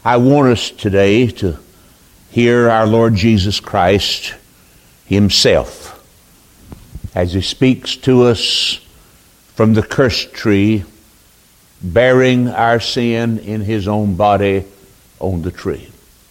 I want us today to hear our Lord Jesus Christ Himself as He speaks to us from the cursed tree, bearing our sin in His own body on the tree.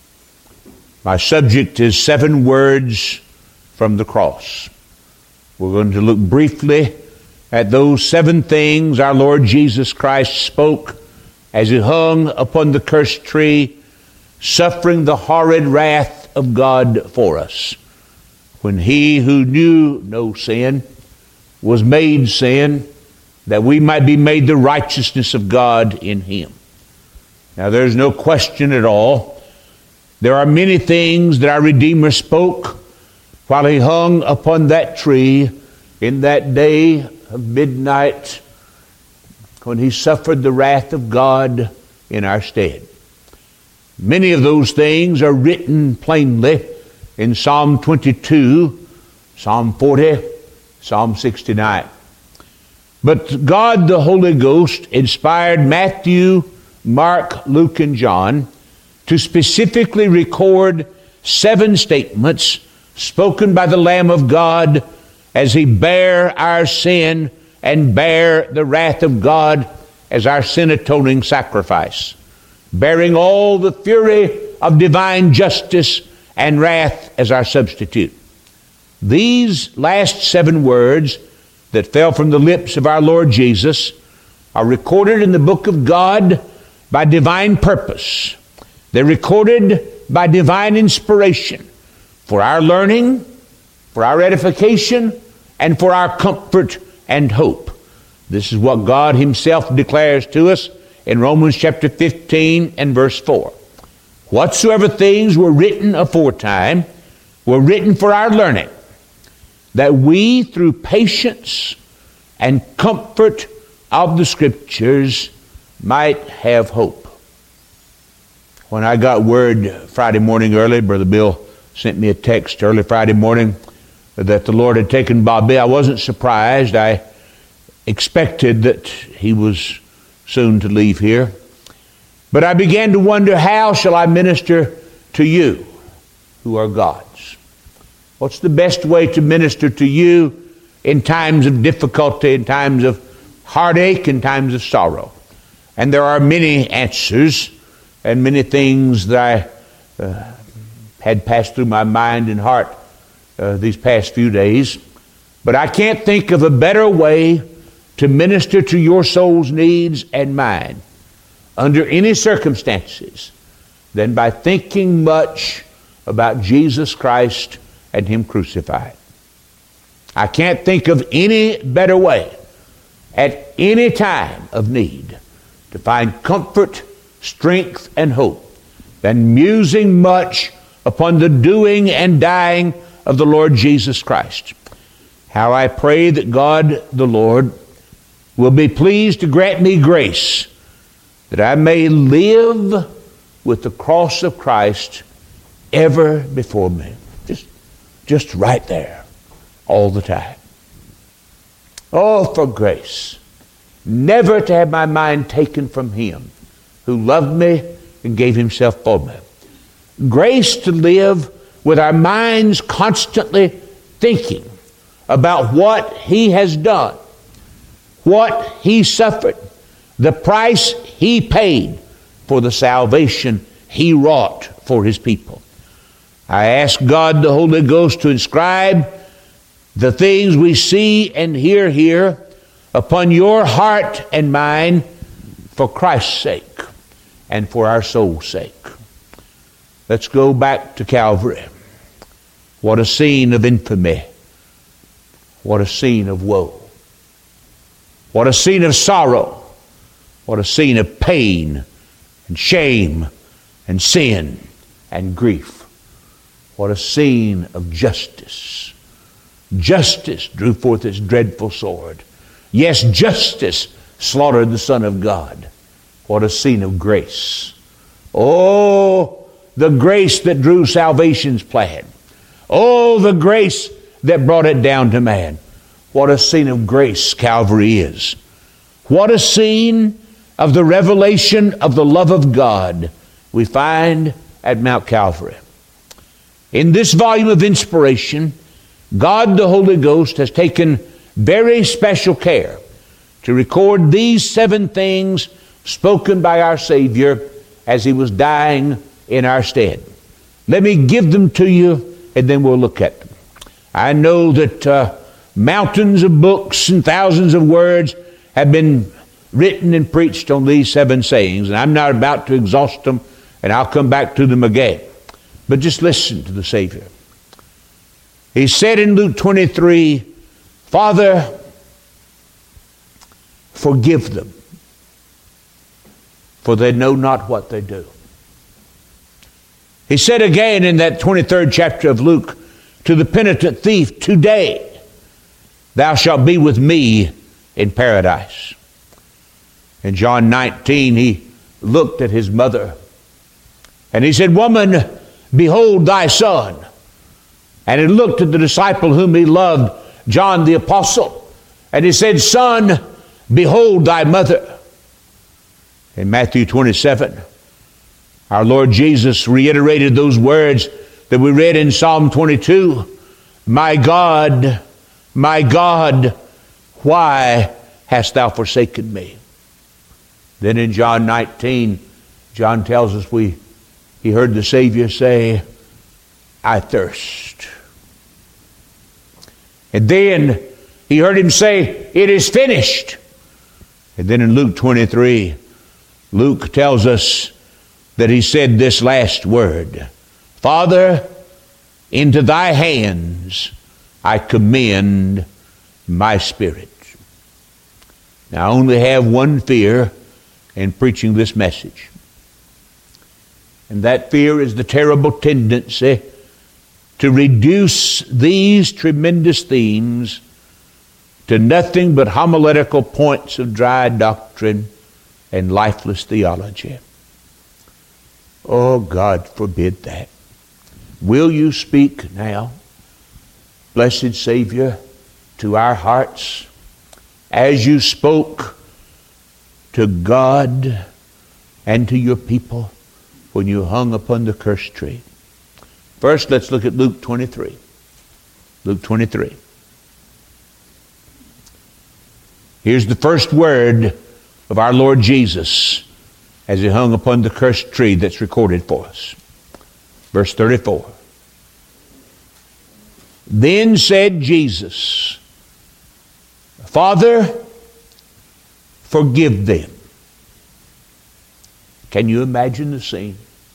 My subject is 7 words from the cross. We're going to look briefly at those 7 things our Lord Jesus Christ spoke as He hung upon the cursed tree, suffering the horrid wrath of God for us, when He who knew no sin was made sin, that we might be made the righteousness of God in Him. Now there's no question at all. There are many things that our Redeemer spoke while He hung upon that tree in that day of midnight, when He suffered the wrath of God in our stead. Many of those things are written plainly in Psalm 22, Psalm 40, Psalm 69. But God the Holy Ghost inspired Matthew, Mark, Luke, and John to specifically record 7 statements spoken by the Lamb of God as He bare our sin and bear the wrath of God as our sin-atoning sacrifice, bearing all the fury of divine justice and wrath as our substitute. These last 7 words that fell from the lips of our Lord Jesus are recorded in the book of God by divine purpose. They're recorded by divine inspiration for our learning, for our edification, and for our comfort and hope. This is what God Himself declares to us in Romans chapter 15 and verse 4. Whatsoever things were written aforetime were written for our learning, that we through patience and comfort of the Scriptures might have hope. When I got word Friday morning early, Brother Bill sent me a text early Friday morning that the Lord had taken Bobby. I wasn't surprised. I expected that he was soon to leave here. But I began to wonder, how shall I minister to you who are God's? What's the best way to minister to you in times of difficulty, in times of heartache, in times of sorrow? And there are many answers and many things that I had passed through my mind and heart these past few days. But I can't think of a better way to minister to your soul's needs and mine under any circumstances than by thinking much about Jesus Christ and Him crucified. I can't think of any better way at any time of need to find comfort, strength, and hope than musing much upon the doing and dying of the Lord Jesus Christ. How I pray that God the Lord will be pleased to grant me grace that I may live with the cross of Christ ever before me. Just right there, all the time. Oh, for grace, never to have my mind taken from Him who loved me and gave Himself for me. Grace to live with our minds constantly thinking about what He has done, what He suffered, the price He paid for the salvation He wrought for His people. I ask God the Holy Ghost to inscribe the things we see and hear here upon your heart and mine for Christ's sake and for our soul's sake. Let's go back to Calvary. What a scene of infamy. What a scene of woe. What a scene of sorrow. What a scene of pain and shame and sin and grief. What a scene of justice. Justice drew forth its dreadful sword. Yes, justice slaughtered the Son of God. What a scene of grace. Oh, the grace that drew salvation's plan. Oh, the grace that brought it down to man. What a scene of grace Calvary is. What a scene of the revelation of the love of God we find at Mount Calvary. In this volume of inspiration, God the Holy Ghost has taken very special care to record these 7 things spoken by our Savior as He was dying in our stead. Let me give them to you, and then we'll look at them. I know that mountains of books and thousands of words have been written and preached on these 7 sayings, and I'm not about to exhaust them, and I'll come back to them again. But just listen to the Savior. He said in Luke 23, Father, forgive them, for they know not what they do. He said again in that 23rd chapter of Luke to the penitent thief, today thou shalt be with me in paradise. In John 19, he looked at his mother and he said, woman, behold thy son. And he looked at the disciple whom he loved, John the apostle, and he said, son, behold thy mother. In Matthew 27, our Lord Jesus reiterated those words that we read in Psalm 22. My God, why hast thou forsaken me? Then in John 19, John tells us he heard the Savior say, I thirst. And then he heard him say, it is finished. And then in Luke 23, Luke tells us that he said this last word, Father, into thy hands I commend my spirit. Now I only have one fear in preaching this message. And that fear is the terrible tendency to reduce these tremendous themes to nothing but homiletical points of dry doctrine and lifeless theology. Oh, God forbid that. Will you speak now, blessed Savior, to our hearts as you spoke to God and to your people when you hung upon the cursed tree? First, let's look at Luke 23. Luke 23. Here's the first word of our Lord Jesus as he hung upon the cursed tree that's recorded for us. Verse 34. Then said Jesus, Father, forgive them. Can you imagine the scene?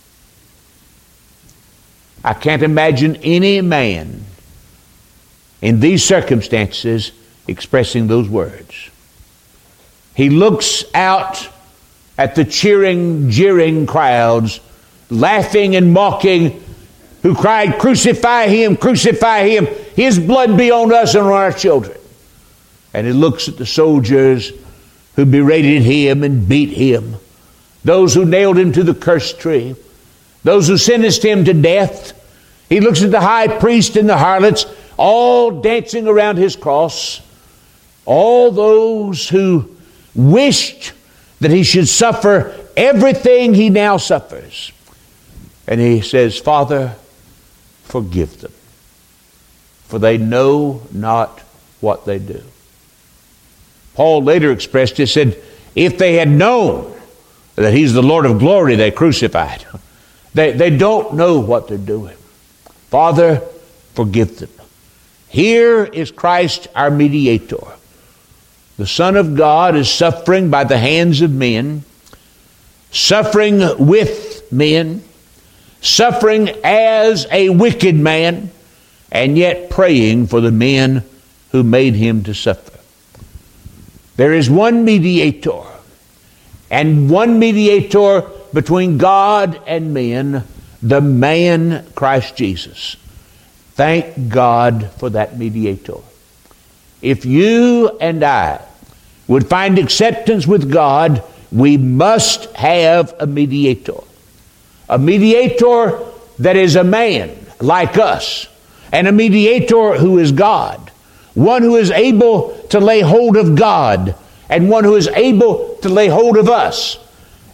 I can't imagine any man in these circumstances expressing those words. He looks out at the cheering, jeering crowds, laughing and mocking, who cried, crucify him, crucify him. His blood be on us and on our children. And he looks at the soldiers who berated him and beat him, those who nailed him to the cursed tree, those who sentenced him to death. He looks at the high priest and the harlots, all dancing around his cross, all those who wished that he should suffer everything he now suffers. And he says, Father, forgive them, for they know not what they do. Paul later expressed it, said, if they had known that he's the Lord of glory, they crucified. They don't know what they're doing. Father, forgive them. Here is Christ, our mediator. The Son of God is suffering by the hands of men, suffering with men, suffering as a wicked man, and yet praying for the men who made him to suffer. There is one mediator, and one mediator between God and men, the man Christ Jesus. Thank God for that mediator. If you and I would find acceptance with God, we must have a mediator. A mediator that is a man like us, and a mediator who is God. One who is able to lay hold of God, and one who is able to lay hold of us.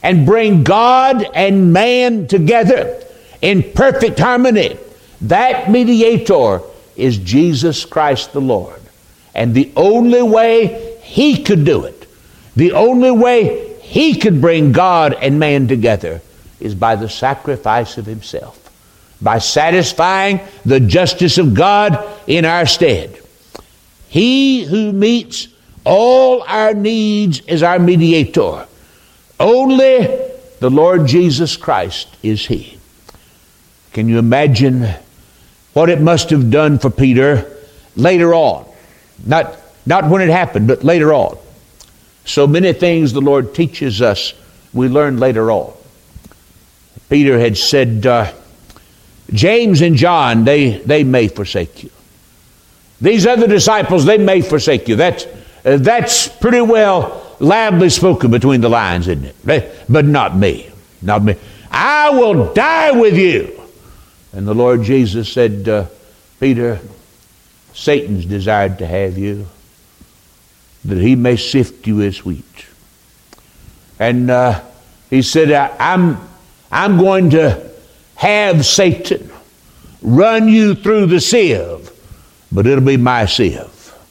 and bring God and man together in perfect harmony. That mediator is Jesus Christ the Lord. And the only way He could do it, the only way He could bring God and man together, is by the sacrifice of Himself, by satisfying the justice of God in our stead. He who meets all our needs is our mediator. Only the Lord Jesus Christ is He. Can you imagine what it must have done for Peter later on? Not when it happened, but later on. So many things the Lord teaches us, we learn later on. Peter had said, James and John, they may forsake you. These other disciples, they may forsake you. That's pretty well loudly spoken between the lines, isn't it? But not me. Not me. I will die with you. And the Lord Jesus said, Peter, Satan's desired to have you, that he may sift you as wheat. And he said, I'm going to have Satan run you through the sieve, but it'll be my sieve.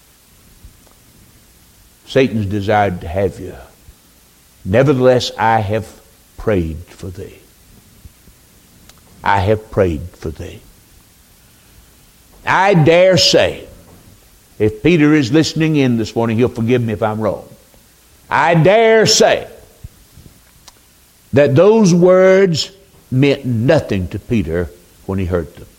Satan's desired to have you. Nevertheless, I have prayed for thee. I have prayed for thee. I dare say, if Peter is listening in this morning, he'll forgive me if I'm wrong. I dare say that those words meant nothing to Peter when he heard them.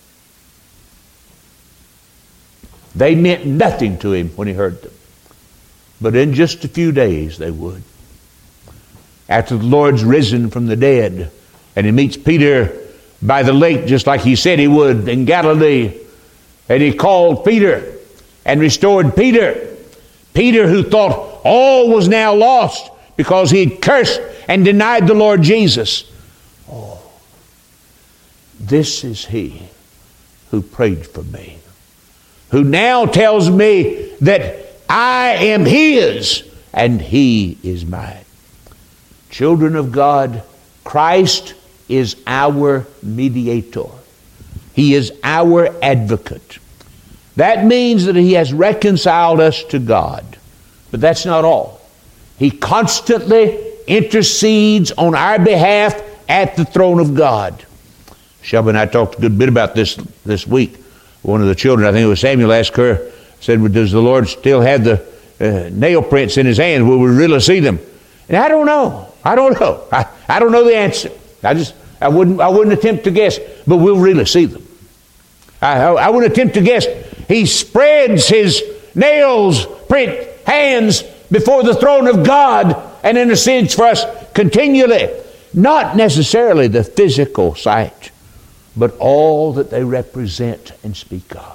They meant nothing to him when he heard them. But in just a few days they would. After the Lord's risen from the dead, and he meets Peter by the lake just like he said he would in Galilee, and he called Peter and restored Peter. Peter, who thought all was now lost because he had cursed and denied the Lord Jesus. Oh, this is he who prayed for me, who now tells me that I am his and he is mine. Children of God, Christ is our mediator. He is our advocate. That means that he has reconciled us to God. But that's not all. He constantly intercedes on our behalf at the throne of God. Shelby and I talked a good bit about this week. One of the children, I think it was Samuel, asked her, said, well, does the Lord still have the nail prints in his hands? Will we really see them? And I don't know. I don't know the answer. I wouldn't attempt to guess, but we'll really see them. I wouldn't attempt to guess. He spreads his nails print hands before the throne of God and intercedes for us continually. Not necessarily the physical sight, but all that they represent and speak of.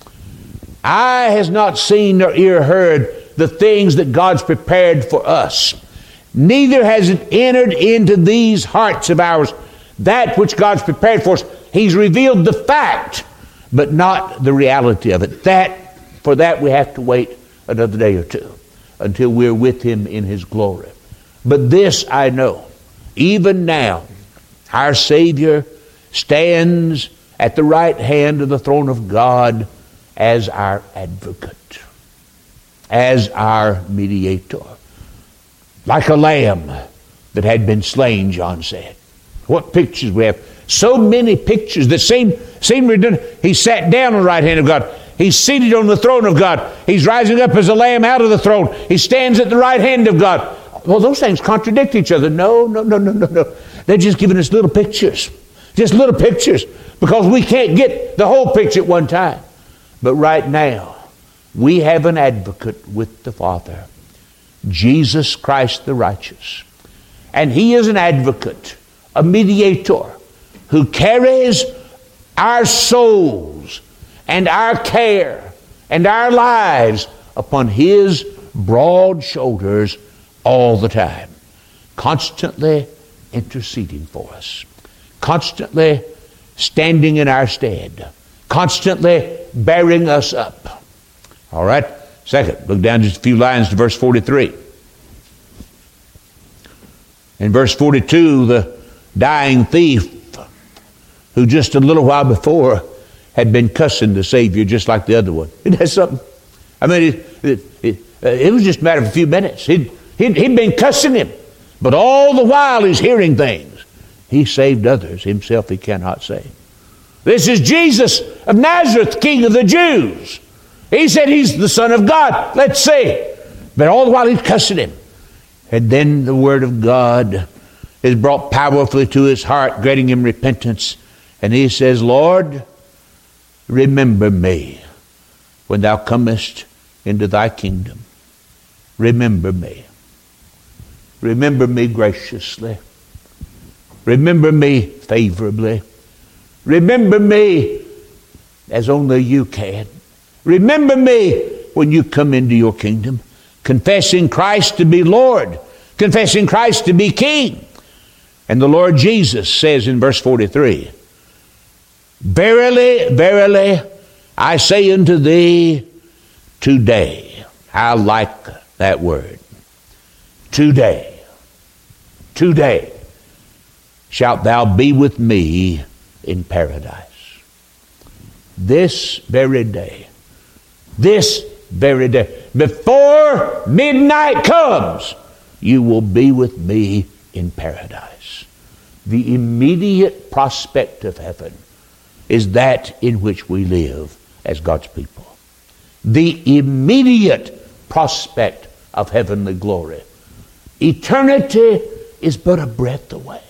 Eye has not seen nor ear heard the things that God's prepared for us. Neither has it entered into these hearts of ours that which God's prepared for us. He's revealed the fact, but not the reality of it. For that we have to wait another day or two until we're with him in his glory. But this I know, even now, our Savior stands at the right hand of the throne of God as our advocate, as our mediator. Like a lamb that had been slain, John said. What pictures we have. So many pictures that seem redundant. He sat down on the right hand of God. He's seated on the throne of God. He's rising up as a lamb out of the throne. He stands at the right hand of God. Well, those things contradict each other. No. They're just giving us little pictures. Just little pictures. Because we can't get the whole picture at one time. But right now, we have an advocate with the Father. Jesus Christ the righteous. And he is an advocate, a mediator, who carries our souls and our care and our lives upon his broad shoulders all the time, constantly interceding for us, constantly standing in our stead, constantly bearing us up. All right? Second, look down just a few lines to verse 43. In verse 42, the dying thief, who just a little while before had been cussing the Savior just like the other one. Isn't that something? I mean, it was just a matter of a few minutes. He'd been cussing him. But all the while he's hearing things. He saved others. Himself he cannot save. This is Jesus of Nazareth, King of the Jews. He said he's the Son of God. Let's see. But all the while he's cussing him. And then the Word of God is brought powerfully to his heart, granting him repentance. And he says, Lord, remember me when thou comest into thy kingdom. Remember me. Remember me graciously. Remember me favorably. Remember me as only you can. Remember me when you come into your kingdom, confessing Christ to be Lord, confessing Christ to be King. And the Lord Jesus says in verse 43, Verily, verily, I say unto thee, today. I like that word. Today. Today shalt thou be with me in paradise. This very day. This very day. Before midnight comes, you will be with me in paradise. The immediate prospect of heaven is that in which we live as God's people. The immediate prospect of heavenly glory. Eternity is but a breath away.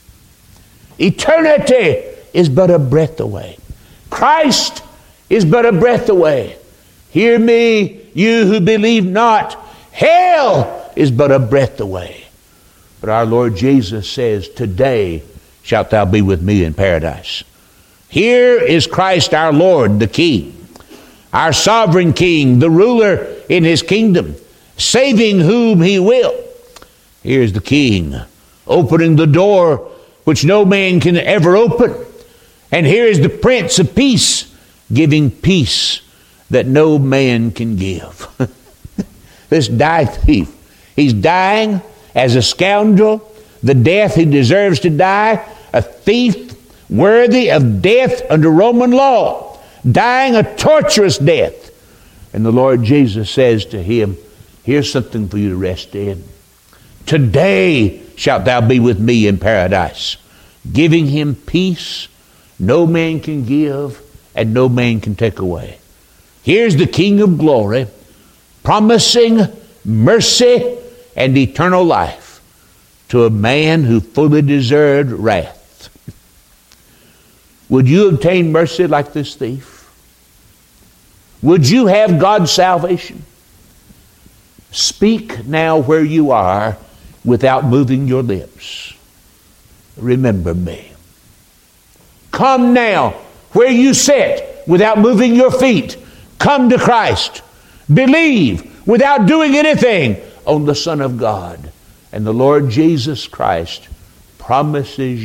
Eternity is but a breath away. Christ is but a breath away. Hear me, you who believe not. Hell is but a breath away. But our Lord Jesus says, today shalt thou be with me in paradise. Here is Christ our Lord, the King, our sovereign King, the ruler in his kingdom, saving whom he will. Here's the King, opening the door which no man can ever open. And here is the Prince of Peace, giving peace that no man can give. This dying thief, he's dying as a scoundrel, the death he deserves to die, a thief worthy of death under Roman law, dying a torturous death. And the Lord Jesus says to him, here's something for you to rest in. Today shalt thou be with me in paradise, giving him peace no man can give and no man can take away. Here's the King of glory, promising mercy and eternal life to a man who fully deserved wrath. Would you obtain mercy like this thief? Would you have God's salvation? Speak now where you are without moving your lips. Remember me. Come now where you sit without moving your feet. Come to Christ. Believe without doing anything on the Son of God. And the Lord Jesus Christ promises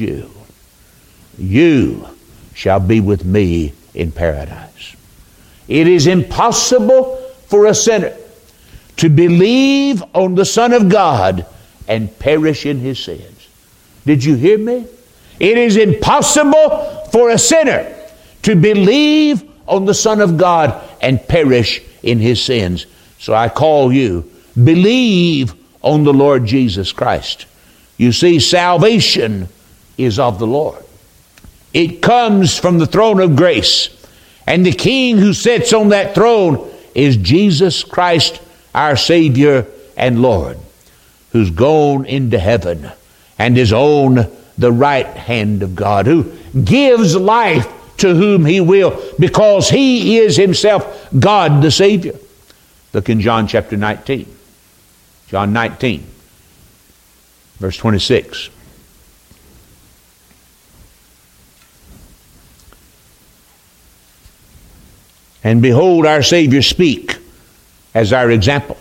you shall be with me in paradise. It is impossible for a sinner to believe on the Son of God and perish in his sins. Did you hear me? It is impossible for a sinner to believe on the Son of God and perish in his sins. So I call you, believe on the Lord Jesus Christ. You see, salvation is of the Lord. It comes from the throne of grace. And the King who sits on that throne is Jesus Christ, our Savior and Lord, who's gone into heaven and is on the right hand of God, who gives life to whom he will, because he is himself God the Savior. Look in John chapter 19. John 19, verse 26. And behold, our Savior speak as our example.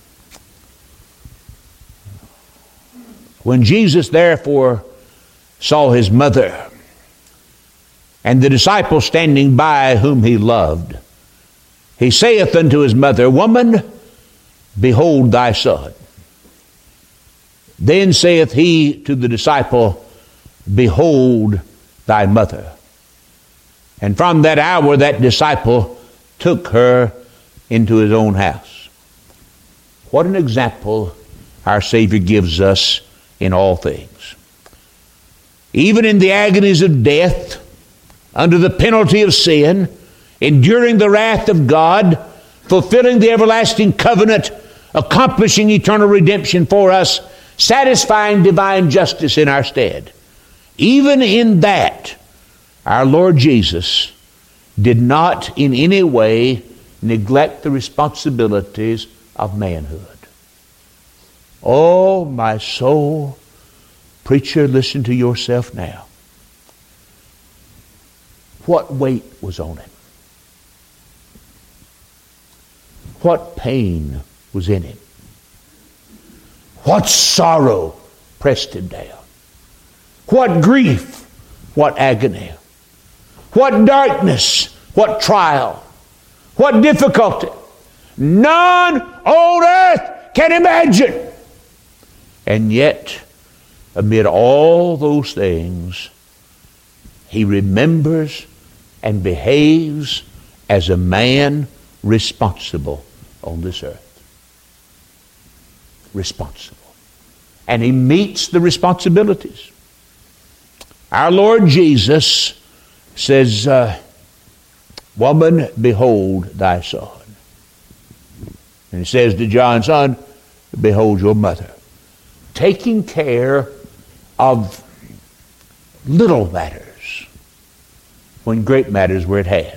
When Jesus therefore saw his mother and the disciple standing by whom he loved, he saith unto his mother, Woman, behold thy son. Then saith he to the disciple, Behold thy mother. And from that hour that disciple took her into his own house. What an example our Savior gives us in all things. Even in the agonies of death, under the penalty of sin, enduring the wrath of God, fulfilling the everlasting covenant, accomplishing eternal redemption for us, satisfying divine justice in our stead. Even in that, our Lord Jesus did not in any way neglect the responsibilities of manhood. Oh, my soul, preacher, listen to yourself now. What weight was on him? What pain was in him? What sorrow pressed him down? What grief? What agony? What darkness? What trial? What difficulty? None on earth can imagine. And yet, amid all those things, he remembers and behaves as a man responsible on this earth. Responsible. And he meets the responsibilities. Our Lord Jesus says, Woman, behold thy son. And he says to John, Son, behold your mother. Taking care of little matters when great matters were at hand.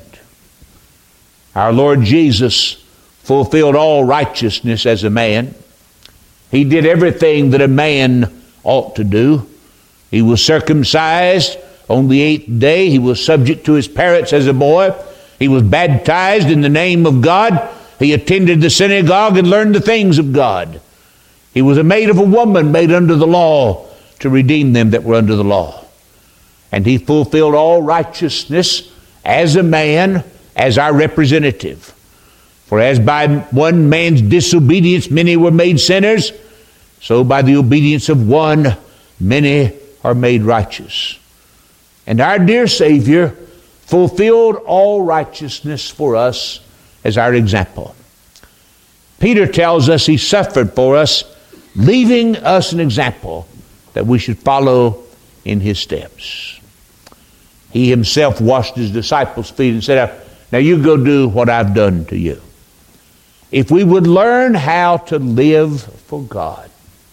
Our Lord Jesus fulfilled all righteousness as a man. He did everything that a man ought to do. He was circumcised on the 8th day. He was subject to his parents as a boy. He was baptized in the name of God. He attended the synagogue and learned the things of God. He was made of a woman made under the law to redeem them that were under the law. And he fulfilled all righteousness as a man, as our representative. For as by one man's disobedience many were made sinners, so by the obedience of one many are made righteous. And our dear Savior fulfilled all righteousness for us as our example. Peter tells us he suffered for us, leaving us an example that we should follow in his steps. He himself washed his disciples' feet and said, Now you go do what I've done to you. If we would learn how to live for God,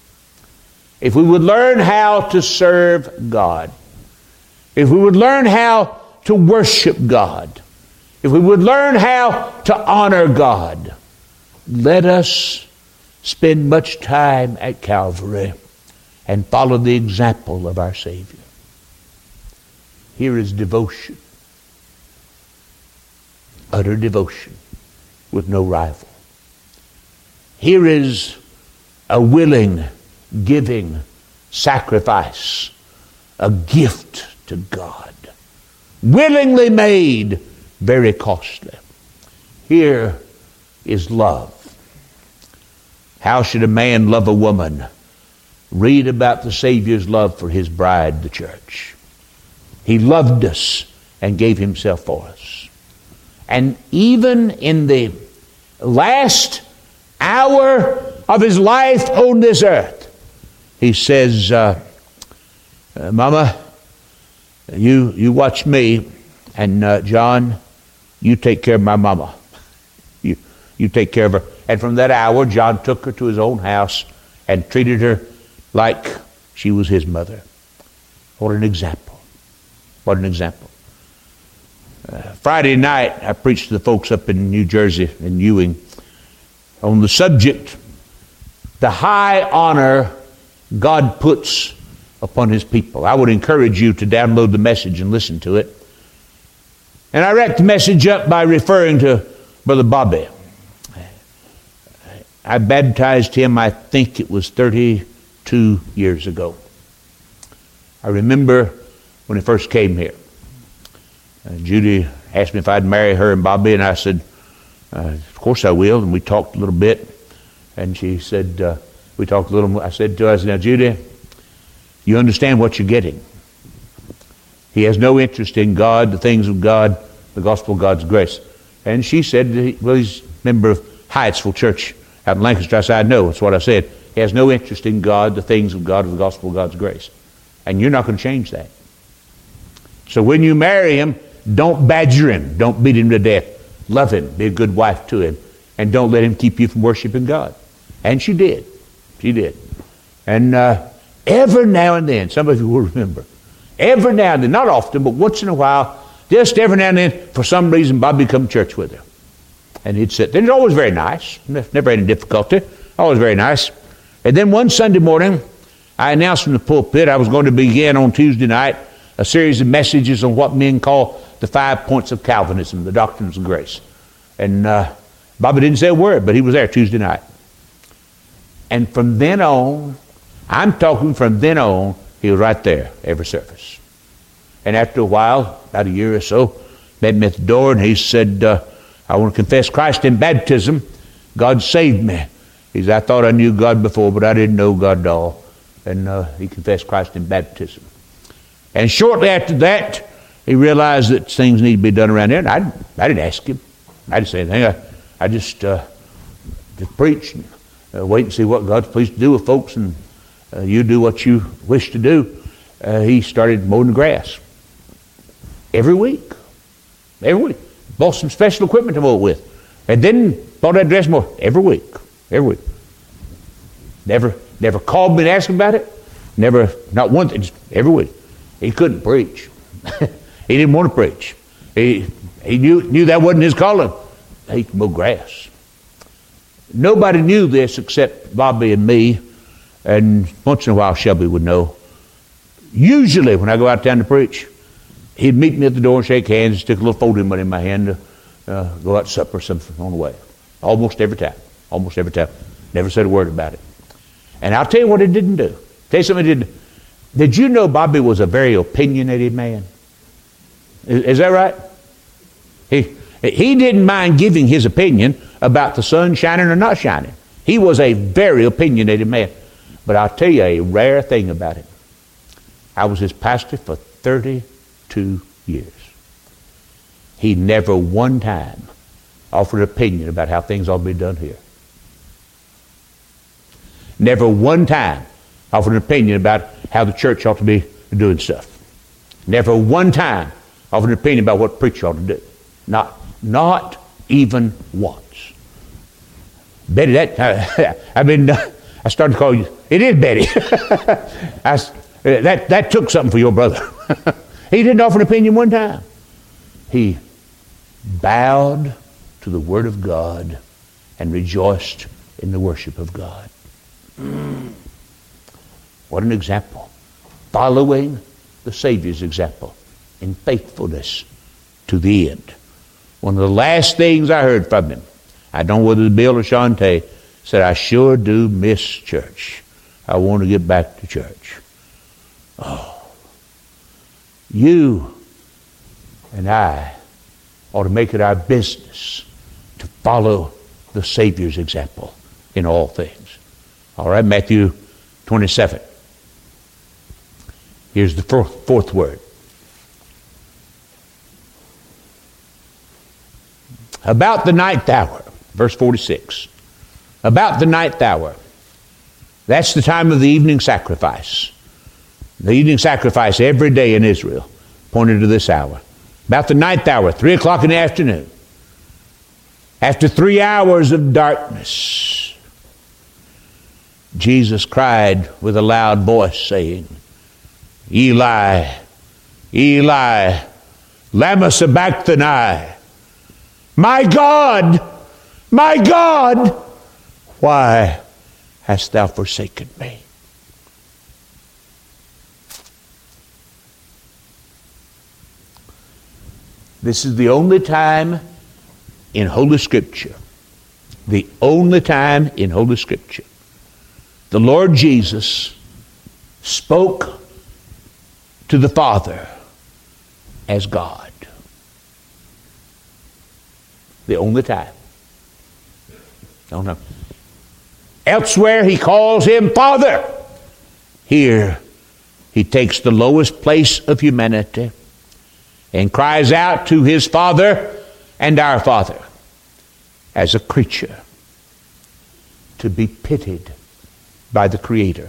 if we would learn how to serve God, if we would learn how to worship God, if we would learn how to honor God, let us spend much time at Calvary and follow the example of our Savior. Here is devotion, utter devotion with no rival. Here is a willing, giving sacrifice, a gift to God, willingly made, very costly. Here is love. How should a man love a woman? Read about the Savior's love for his bride, the church. He loved us and gave himself for us. And even in the last hour of his life on this earth, he says, Mama, you watch me, and John, you take care of my mama. You take care of her. And from that hour, John took her to his own house and treated her like she was his mother. What an example. What an example. Friday night, I preached to the folks up in New Jersey, in Ewing, on the subject, the high honor God puts upon his people. I would encourage you to download the message and listen to it. And I wrapped the message up by referring to Brother Bobby. I baptized him, I think it was 32 years ago. I remember when he first came here. Judy asked me if I'd marry her and Bobby, and I said, of course I will. And we talked a little bit. And she said, we talked a little. I said to her, I said, now, Judy, you understand what you're getting. He has no interest in God, the things of God, the gospel of God's grace. And she said, well, he's a member of Hyattsville Church out in Lancaster. I said, I know, that's what I said. He has no interest in God, the things of God, the gospel of God's grace. And you're not going to change that. So when you marry him, don't badger him. Don't beat him to death. Love him. Be a good wife to him. And don't let him keep you from worshiping God. And she did. She did. And every now and then, some of you will remember, every now and then, not often, but once in a while, just every now and then, for some reason, Bobby would come to church with her. And he'd sit there. It's always very nice. Never any difficulty. Always very nice. And then one Sunday morning, I announced from the pulpit I was going to begin on Tuesday night a series of messages on what men call the 5 points of Calvinism, the doctrines of grace. And Bobby didn't say a word, but he was there Tuesday night. And from then on, I'm talking from then on, he was right there every service. And after a while, about a year or so, met me at the door, and he said, I want to confess Christ in baptism. God saved me. He said, I thought I knew God before, but I didn't know God at all. And he confessed Christ in baptism. And shortly after that, he realized that things need to be done around there. And I didn't ask him. I didn't say anything. I just preached and wait and see what God's pleased to do with folks, and you do what you wish to do. He started mowing the grass. Every week. Every week. Bought some special equipment to mow it with. And then bought that dress mower every week. Every week. Never called me and asked about it. Never, not once, just every week. He couldn't preach. He didn't want to preach. He knew that wasn't his calling. He could mow grass. Nobody knew this except Bobby and me, and once in a while Shelby would know. Usually when I go out of town to preach, he'd meet me at the door and shake hands, stick a little folding money in my hand to go out to supper or something on the way. Almost every time. Almost every time. Never said a word about it. And I'll tell you what it didn't do. Tell you something it didn't do. Did you know Bobby was a very opinionated man? Is that right? He didn't mind giving his opinion about the sun shining or not shining. He was a very opinionated man. But I'll tell you a rare thing about him. I was his pastor for 32 years. He never one time offered an opinion about how things ought to be done here. Never one time offered an opinion about how the church ought to be doing stuff. Never one time offered an opinion about what preacher ought to do. Not even once. Betty, I started to call you, it is Betty. That took something for your brother. He didn't offer an opinion one time. He bowed to the Word of God and rejoiced in the worship of God. What an example. Following the Savior's example in faithfulness to the end. One of the last things I heard from him, I don't know whether it was Bill or Shante, said, I sure do miss church. I want to get back to church. Oh, you and I ought to make it our business to follow the Savior's example in all things. All right, Matthew 27. Here's the fourth word. About the ninth hour, verse 46. About the ninth hour. That's the time of the evening sacrifice. The evening sacrifice every day in Israel pointed to this hour. About the ninth hour, 3 o'clock in the afternoon. After 3 hours of darkness, Jesus cried with a loud voice, saying, Eli, Eli, lama sabachthani. My God, why hast thou forsaken me? This is the only time in Holy Scripture, the Lord Jesus spoke to the Father as God. The only time. Elsewhere he calls him Father. Here he takes the lowest place of humanity and cries out to his Father and our Father as a creature to be pitied by the Creator.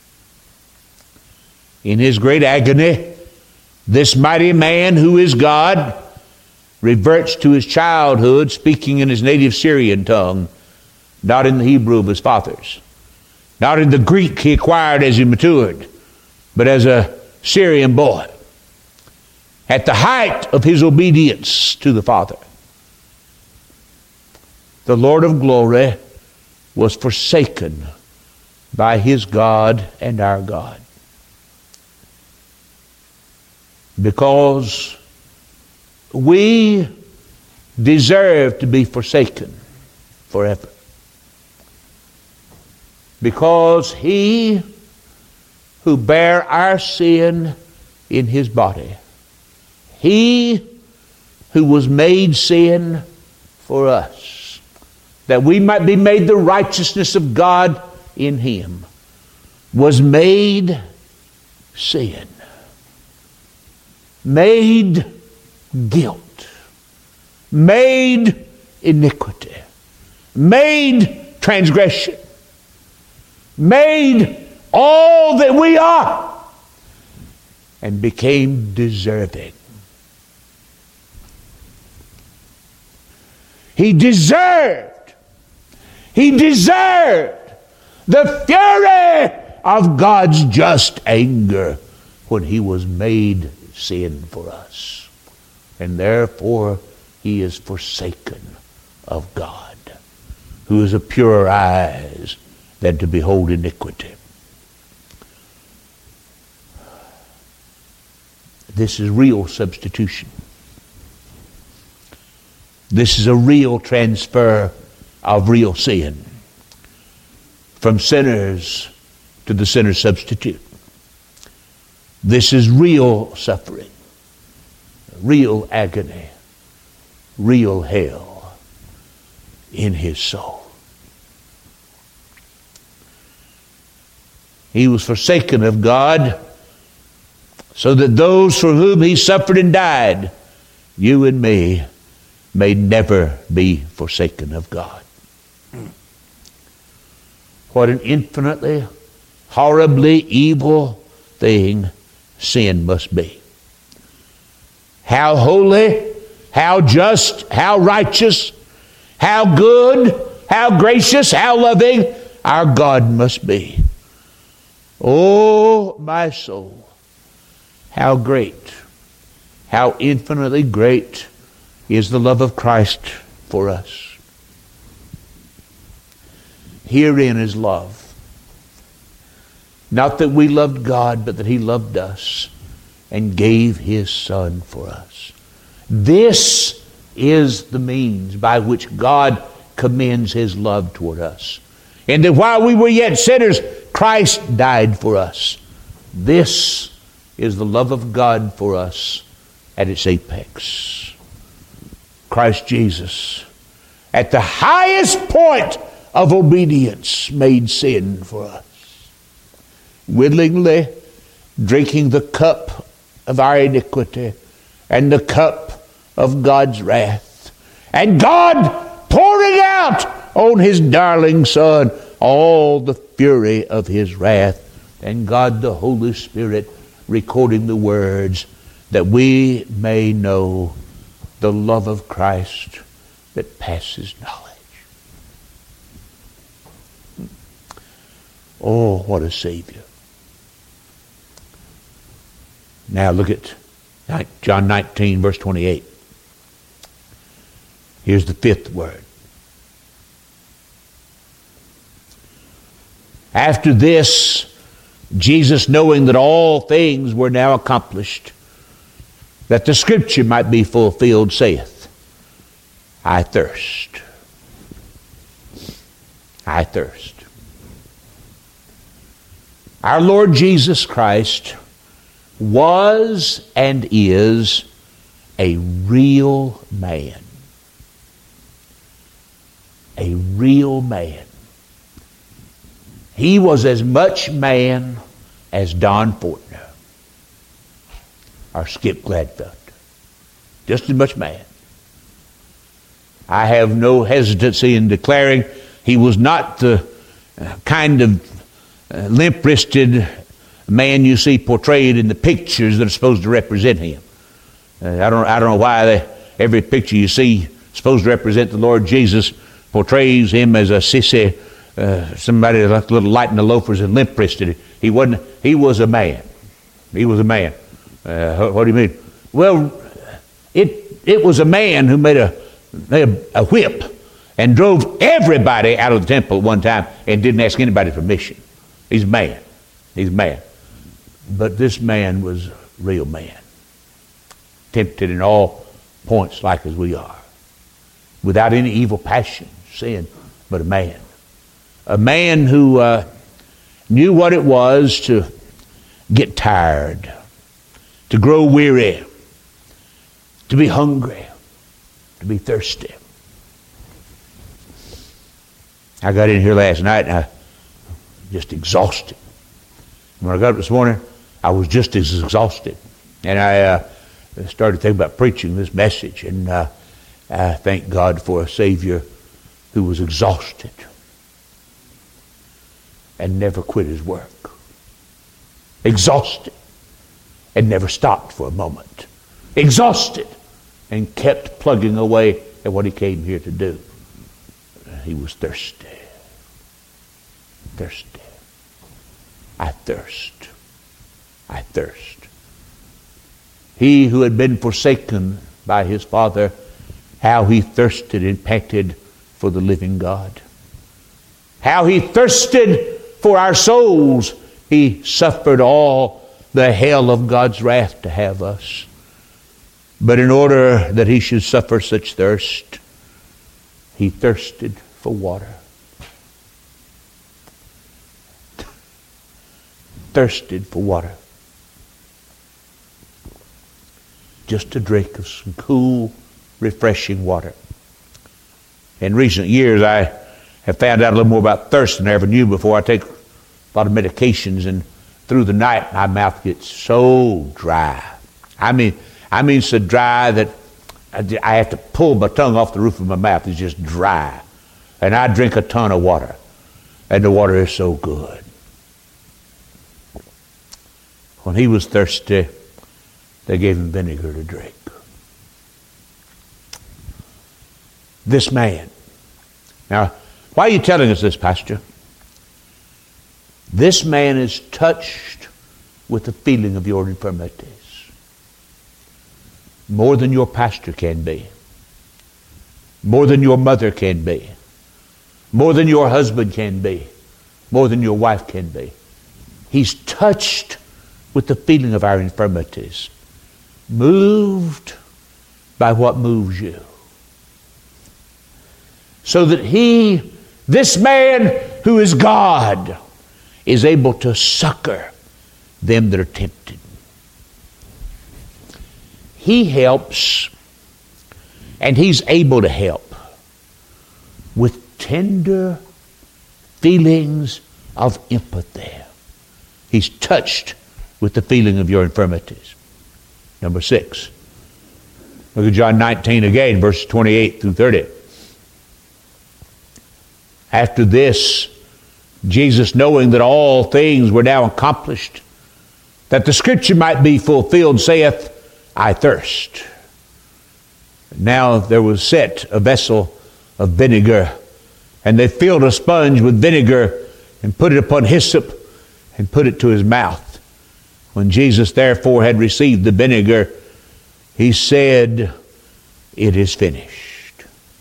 In his great agony, this mighty man who is God reverts to his childhood, speaking in his native Syrian tongue, not in the Hebrew of his fathers, not in the Greek he acquired as he matured, but as a Syrian boy, at the height of his obedience to the Father. The Lord of glory was forsaken by his God and our God, because we deserve to be forsaken forever. Because he who bare our sin in his body, he who was made sin for us, that we might be made the righteousness of God in him, was made sin, made guilt, made iniquity, made transgression, made all that we are, and became deserving. He deserved the fury of God's just anger when he was made sin for us. And therefore he is forsaken of God, who is of purer eyes than to behold iniquity. This is real substitution. This is a real transfer of real sin from sinners to the sinner's substitute. This is real suffering, real agony, real hell in his soul. He was forsaken of God so that those for whom he suffered and died, you and me, may never be forsaken of God. What an infinitely, horribly evil thing sin must be. How holy, how just, how righteous, how good, how gracious, how loving our God must be. Oh, my soul, how great, how infinitely great is the love of Christ for us. Herein is love. Not that we loved God, but that he loved us and gave his Son for us. This is the means by which God commends his love toward us. And that while we were yet sinners, Christ died for us. This is the love of God for us at its apex. Christ Jesus, at the highest point of obedience, made sin for us, willingly drinking the cup of our iniquity and the cup of God's wrath, and God pouring out on his darling Son all the fury of his wrath, and God the Holy Spirit recording the words that we may know the love of Christ that passes knowledge. Oh, what a Savior. Now look at John 19, verse 28. Here's the fifth word. After this, Jesus, knowing that all things were now accomplished, that the Scripture might be fulfilled, saith, I thirst. I thirst. Our Lord Jesus Christ was and is a real man. A real man. He was as much man as Don Fortner or Skip Gladfelter. Just as much man. I have no hesitancy in declaring he was not the kind of limp-wristed man you see portrayed in the pictures that are supposed to represent him. I don't know why every picture you see supposed to represent the Lord Jesus portrays him as a sissy, somebody like a little light in the loafers and limp-wristed. He wasn't. He was a man. He was a man. What do you mean? Well, it was a man who made a whip and drove everybody out of the temple at one time and didn't ask anybody permission. He's a man. He's a man. But this man was a real man. Tempted in all points like as we are. Without any evil passion, sin, but a man. A man who knew what it was to get tired, to grow weary, to be hungry, to be thirsty. I got in here last night and I just exhausted. When I got up this morning, I was just as exhausted. And I started thinking about preaching this message. And I thank God for a Savior who was exhausted and never quit his work. Exhausted and never stopped for a moment. Exhausted and kept plugging away at what he came here to do. He was thirsty. Thirsty. I thirst. I thirst. He who had been forsaken by his Father, how he thirsted and panted for the living God. How he thirsted for our souls. He suffered all the hell of God's wrath to have us. But in order that he should suffer such thirst, he thirsted for water. Thirsted for water. Just a drink of some cool, refreshing water. In recent years, I have found out a little more about thirst than I ever knew before. I take a lot of medications, and through the night, my mouth gets so dry. I mean so dry that I have to pull my tongue off the roof of my mouth. It's just dry. And I drink a ton of water. And the water is so good. When he was thirsty, they gave him vinegar to drink. This man. Now, why are you telling us this, Pastor? This man is touched with the feeling of your infirmities. More than your pastor can be. More than your mother can be. More than your husband can be. More than your wife can be. He's touched with the feeling of our infirmities. Moved by what moves you. So that this man who is God, is able to succor them that are tempted. He helps, and he's able to help with tender feelings of empathy. He's touched with the feeling of your infirmities. Number 6. Look at John 19 again, verses 28 through 30. After this, Jesus, knowing that all things were now accomplished, that the scripture might be fulfilled, saith, I thirst. Now there was set a vessel of vinegar, and they filled a sponge with vinegar and put it upon hyssop and put it to his mouth. When Jesus therefore had received the vinegar, he said, it is finished.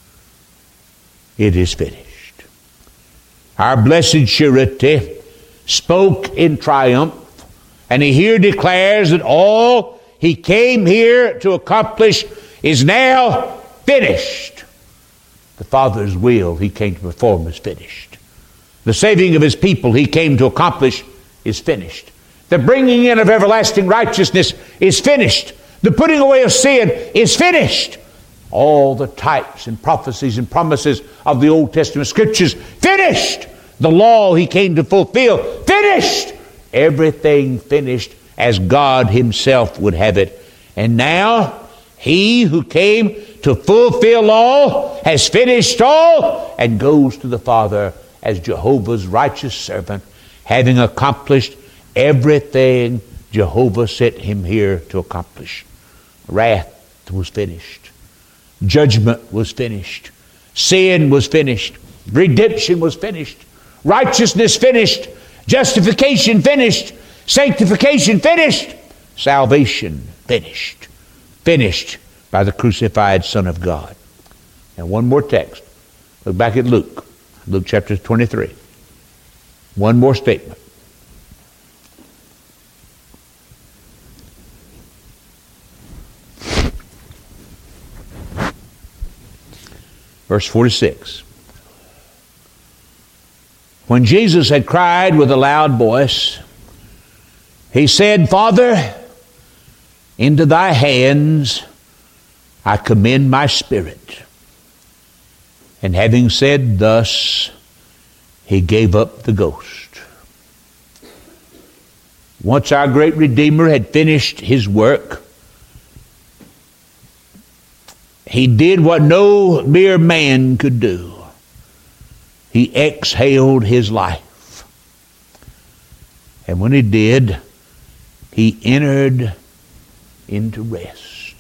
It is finished. Our blessed surety spoke in triumph, and he here declares that all he came here to accomplish is now finished. The Father's will he came to perform is finished. The saving of his people he came to accomplish is finished. The bringing in of everlasting righteousness is finished. The putting away of sin is finished. All the types and prophecies and promises of the Old Testament scriptures finished. The law He came to fulfill. Finished! Everything finished as God Himself would have it. And now, He who came to fulfill all has finished all and goes to the Father as Jehovah's righteous servant, having accomplished everything Jehovah sent Him here to accomplish. Wrath was finished. Judgment was finished. Sin was finished. Redemption was finished. Righteousness finished. Justification finished. Sanctification finished. Salvation finished. Finished by the crucified Son of God. And one more text. Look back at Luke. Luke chapter 23. One more statement. Verse 46. When Jesus had cried with a loud voice, He said, Father, into Thy hands I commend my spirit. And having said thus, He gave up the ghost. Once our great Redeemer had finished His work, He did what no mere man could do. He exhaled His life. And when He did, He entered into rest.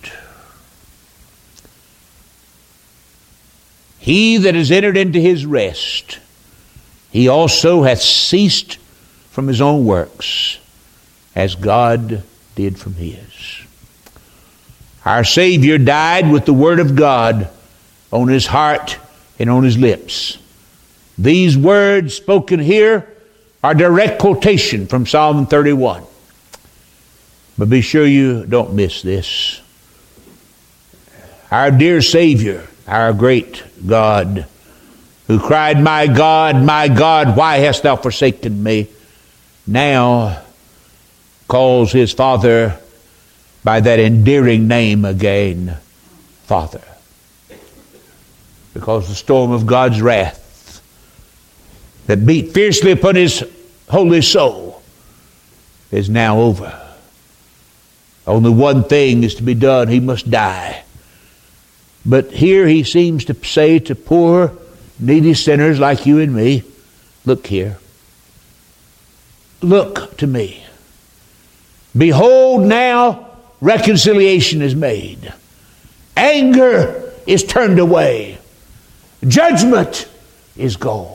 He that has entered into His rest, he also hath ceased from his own works, as God did from His. Our Savior died with the Word of God on His heart and on His lips. These words spoken here are direct quotation from Psalm 31. But be sure you don't miss this. Our dear Savior, our great God, who cried, my God, why hast Thou forsaken me? Now calls His Father by that endearing name again, Father. Because the storm of God's wrath that beat fiercely upon His holy soul is now over. Only one thing is to be done. He must die. But here He seems to say to poor, needy sinners like you and me, look here. Look to me. Behold, now reconciliation is made. Anger is turned away. Judgment is gold.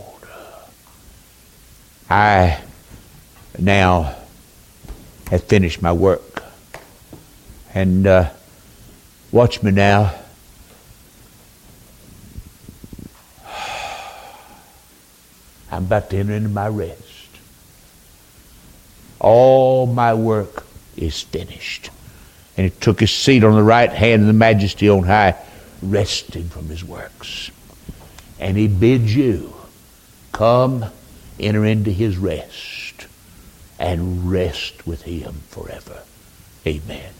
I now have finished my work. And watch me now. I'm about to enter into my rest. All my work is finished. And He took His seat on the right hand of the Majesty on high, resting from His works. And He bids you come enter into His rest and rest with Him forever. Amen.